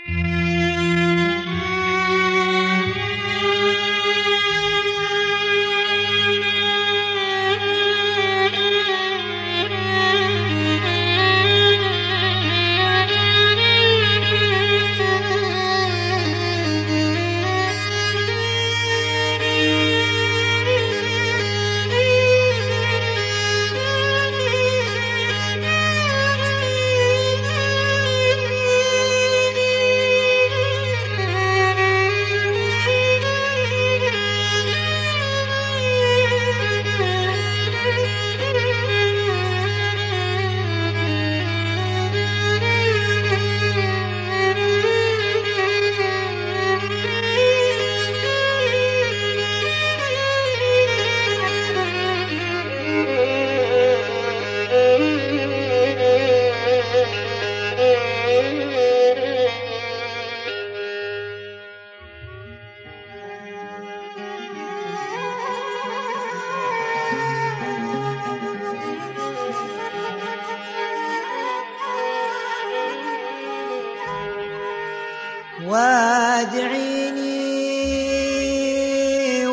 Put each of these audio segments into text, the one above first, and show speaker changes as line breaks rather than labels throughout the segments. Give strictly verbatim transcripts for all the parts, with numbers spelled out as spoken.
وادعيني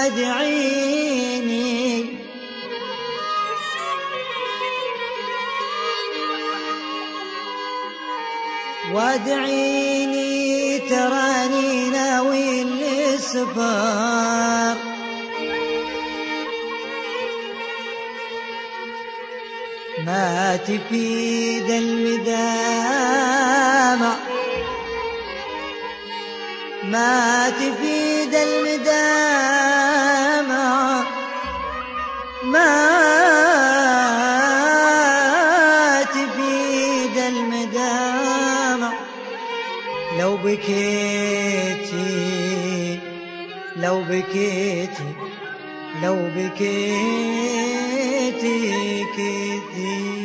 وادعيني وادعيني تراني ناوي السفر ما تفيد المدامع ما تفيد المدامع ما تفيد المدامع لو بكيتي لو بكيتي لو بكيتي كثير.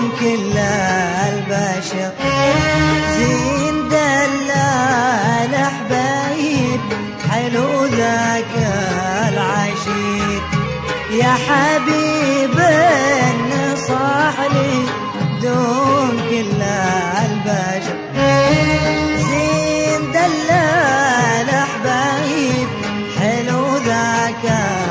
دون كل البشر. زين دلال حبايب حلو ذاك العشير، يا حبيب نصح لي دون كل البشر. زين دلال حبايب حلو ذاك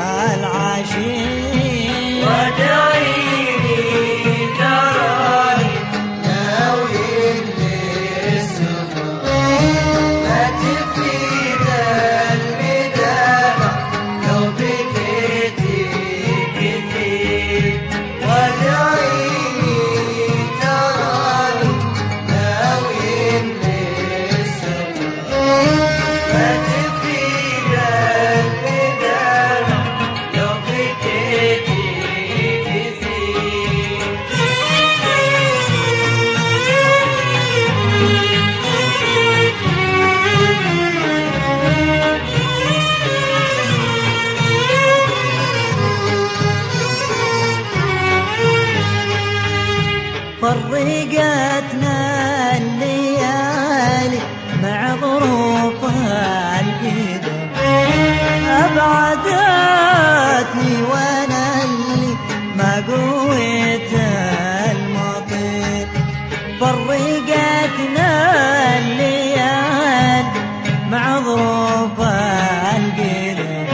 العشير،
وادعيني تراني ناوي للسفر، ما تفيد المدامع لو بكيتي كثير. وادعيني تراني ناوي للسفر، ما تفيد المدامع لو بكيتي
فرقتنا الليالي مع ظروفها القدر، أبعدتني وأنا اللي ما قويت المطير. فرقتنا الليالي مع ظروفها القدر،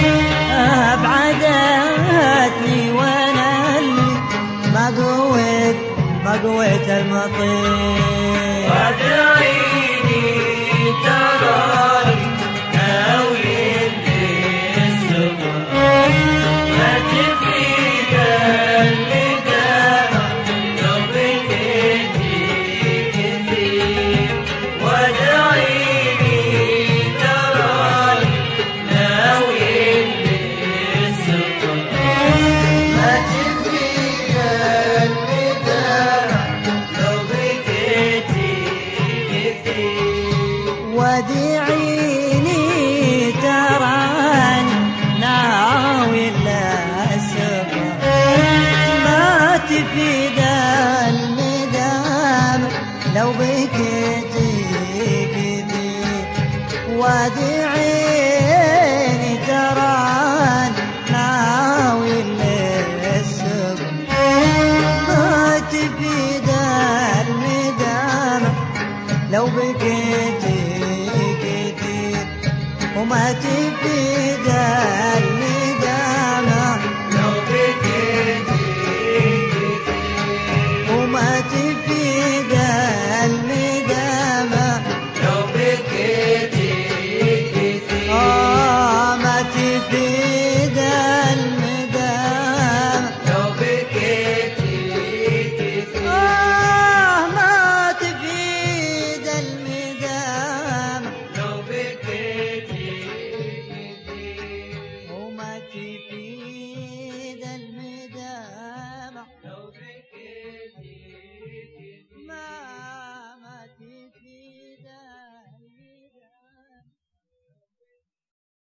أبعدتني وأنا اللي ما قويت ما قويت المطير.
وادعيني تراني ناوي للسفر، ما تفيد المدامع لو بكيتي كثير. وادعيني تراني ناوي للسفر، ما تفيد المدامع لو بكيتي كثير.
وديعيني تراني ناوي للسفر، ما تفيد المدامع لو بكيتي كثير. وديعيني تراني ناوي للسفر، ما تفيد المدامع لو بكيتي كثير، وما تفيد